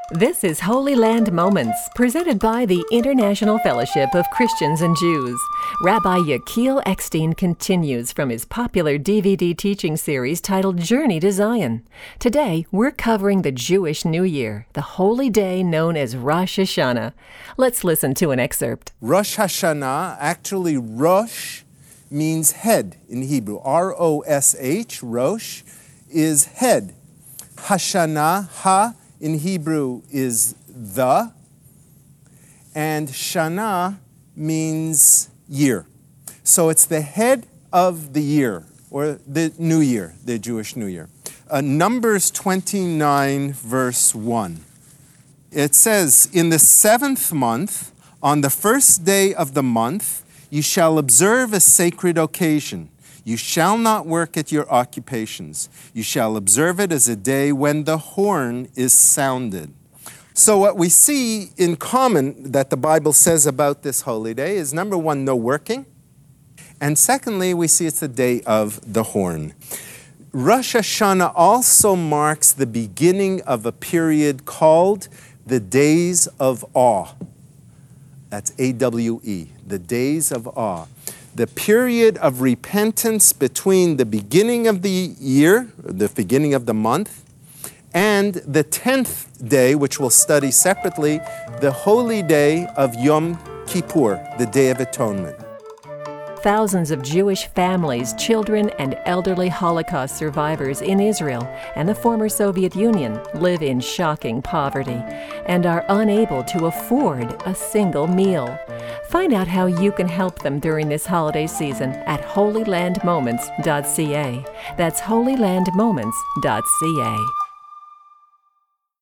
This is Holy Land Moments, presented by the International Fellowship of Christians and Jews. Rabbi Yechiel Eckstein continues from his popular DVD teaching series titled Journey to Zion. Today, we're covering the Jewish New Year, the holy day known as Rosh Hashanah. Let's listen to an excerpt. Rosh Hashanah, actually Rosh means head in Hebrew. R-O-S-H, Rosh, is head. Hashanah, ha, in Hebrew is the, and Shana means year. So it's the head of the year, or the new year, the Jewish New Year. Numbers 29, verse 1. It says, "In the 7th month, on the first day of the month, you shall observe a sacred occasion. You shall not work at your occupations. You shall observe it as a day when the horn is sounded." So what we see in common that the Bible says about this holy day is, number one, no working. And secondly, we see it's the day of the horn. Rosh Hashanah also marks the beginning of a period called the Days of Awe. That's A-W-E, the Days of Awe. The period of repentance between the beginning of the year, the beginning of the month, and the 10th day, which we'll study separately, the holy day of Yom Kippur, the Day of Atonement. Thousands of Jewish families, children, and elderly Holocaust survivors in Israel and the former Soviet Union live in shocking poverty and are unable to afford a single meal. Find out how you can help them during this holiday season at holylandmoments.ca. That's holylandmoments.ca.